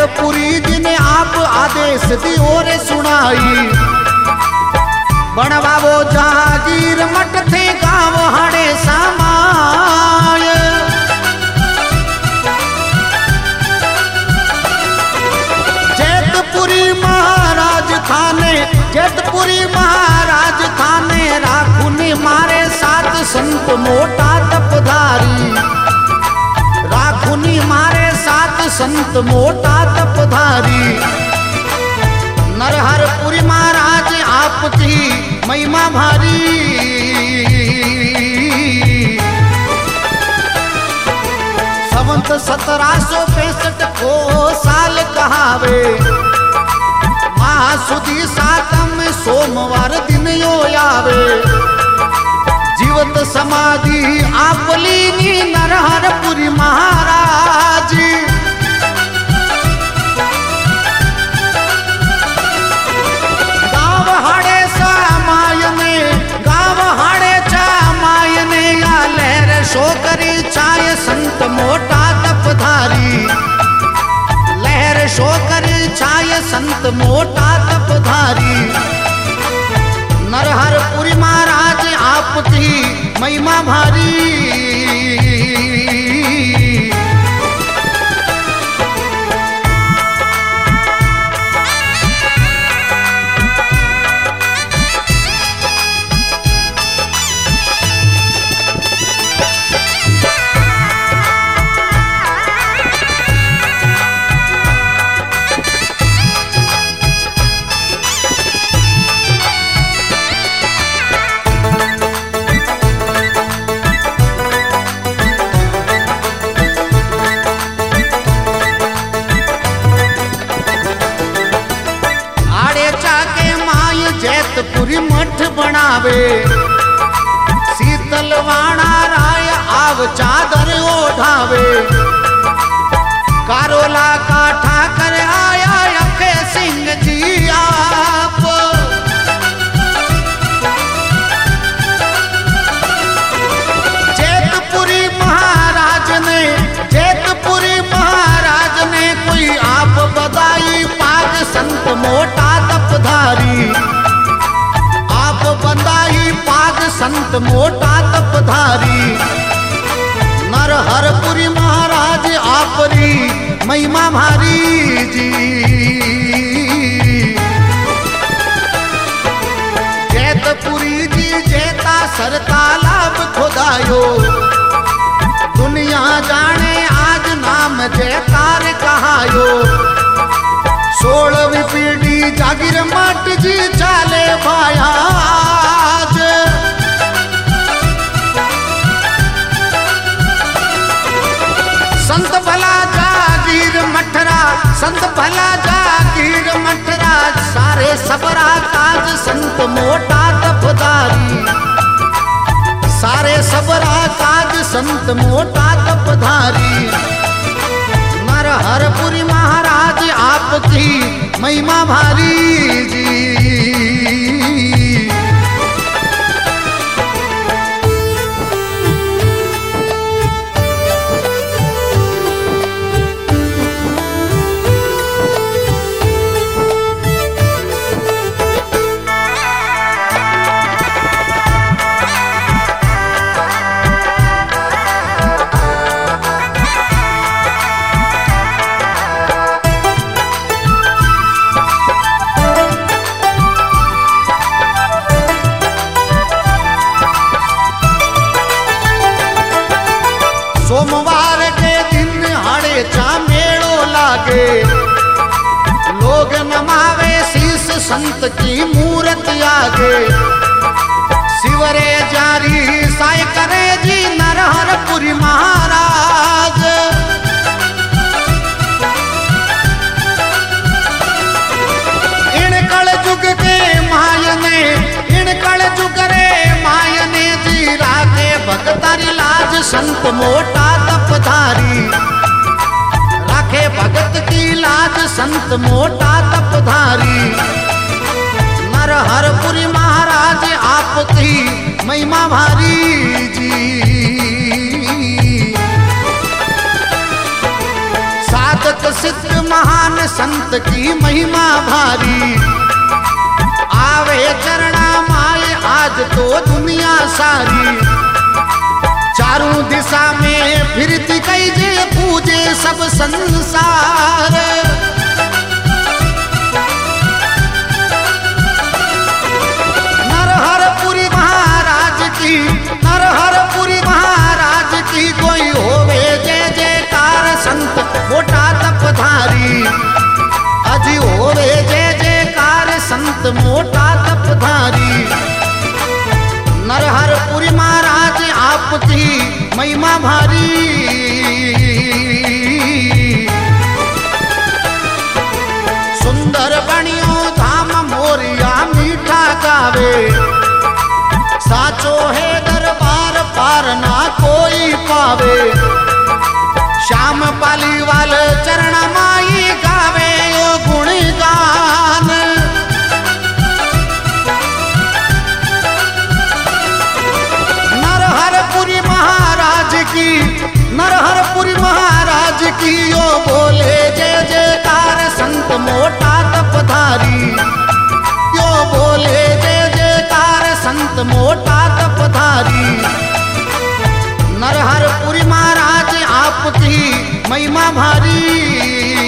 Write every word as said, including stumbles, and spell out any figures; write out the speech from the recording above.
जैतपुरी जी ने आप आदेश दी और सुनाई, बनवावो जहागीर मठ थे गाँव हाड़े समाय। जैतपुरी महाराज थाने, जैतपुरी महाराज थाने राखुनी मारे सात संत मोटा तपधारी, राखुनी मारे सात संत मोटा तपधारी। नरहरपुरी महाराज आपकी महिमा भारी, संवत सत्रह सौ पैंसठ को साल कहावे, महासुदी सातम सोमवार दिन यो आवे। जीवत समाधि आप लीनी नरहरपुरी महाराज, गाँव हाड़े सामायने, गाँव हाड़े चामायने या लहर शोकरी चाय संत मोटा तपधारी, लहर शोकरी चाय संत मोटा तपधारी। नरहरपुरी महाराज आपकी महिमा भारी, जैतपुरी मठ बनावे, शीतलवाणा राय आव चादर ओढ़ावे। कारोला का ठाकर आया अखे सिंह जी आप, जैतपुरी महाराज ने, जैतपुरी महाराज ने कोई आप बधाई पाग संत मोटा तपधारी, बंदाई पाग संत मोटा तपधारी। नरहरपुरी महाराज आपरी महिमा भारी जी, जैतपुरी जी जैता सर तालाब खोदायो, दुनिया जाने आज नाम जयकार कहायो। सोलहवीं पीढ़ी जागीर मठ जी चाले भाया, संत भला जागीर मठरा, संत भला जागीर मठरा। सारे सबरा काज संत मोटा तपधारी, सारे सबरा काज संत मोटा तपधारी। नरहरपुरी महाराज आपकी महिमा भारी जी, सोमवार के दिन हाड़े चा मेड़ो लागे, लोग नमावे शीस संत की मूर्त आगे। शिवरे जारी साय करे जी नरहरपुरी महाराज, इन कल जुग के मायने, इन कल जुग रे मायने जी राखे भगतारी लाज संत मोटा तपधारी, राखे भगत की लाज संत मोटा तपधारी। नरहरपुरी महाराज आपकी महिमा भारी जी, साधक सिद्ध महान संत की महिमा भारी। आवे चरणा माए आज तो दुनिया सारी। चारों दिशा में फिरती कई जे पूजे सब संसार। नरहरपुरी महाराज की नरहरपुरी महाराज की कोई होवे जय जयकार संत मोटा तपधारी। अजी होवे जय जयकार संत मोटा तपधारी। नरहरपुरी महाराज आपकी महिमा भारी। सुंदर बनियो धाम मोरिया मीठा गावे। साचो है दरबार पार ना कोई पावे। श्याम पालीवाल चरण माई गावे ओ गुणगान। नरहरपुरी महाराज की नरहरपुरी महाराज की ओ बोले जय जयकार संत मोटा तपधारी। यो बोले जय जयकार संत मोटा तपधारी। नरहरपुरी महाराज आपकी महिमा भारी।